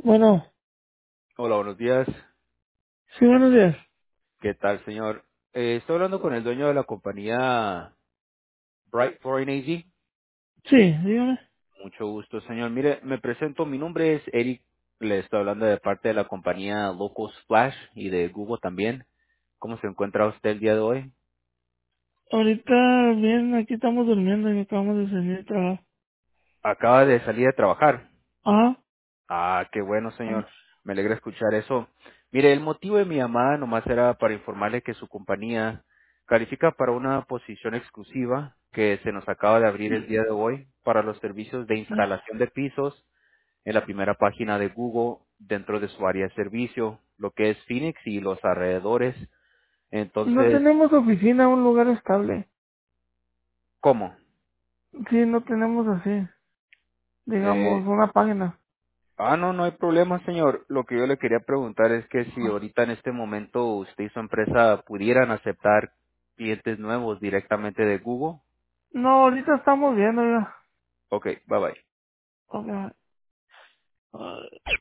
Bueno, Hola, buenos días. sí, buenos días. ¿Qué tal, señor? Estoy hablando con el dueño de la compañía Bright Foreign AG. Sí, dígame. Mucho gusto, señor. Mire, me presento. Mi nombre es Eric. Le estoy hablando de parte de la compañía Local Splash y de Google también. ¿Cómo se encuentra usted el día de hoy? Ahorita bien, aquí estamos durmiendo y acabamos de salir de trabajo. Acaba de salir de trabajar. Ah, Ah, qué bueno, ah, señor. Me alegra escuchar eso. Mire, el motivo de mi llamada nomás era para informarle que su compañía califica para una posición exclusiva que se nos acaba de abrir el día de hoy para los servicios de instalación de pisos en la primera página de Google dentro de su área de servicio, lo que es Phoenix y los alrededores. no Entonces, tenemos oficina, un lugar estable. ¿cómo? Sí, no tenemos así, Eh, digamos, una página. no, no hay problema, señor. Lo que yo le quería preguntar es que si ahorita en este momento usted y su empresa pudieran aceptar clientes nuevos directamente de Google. No, ahorita estamos viendo ya. Ok, bye bye. Ok.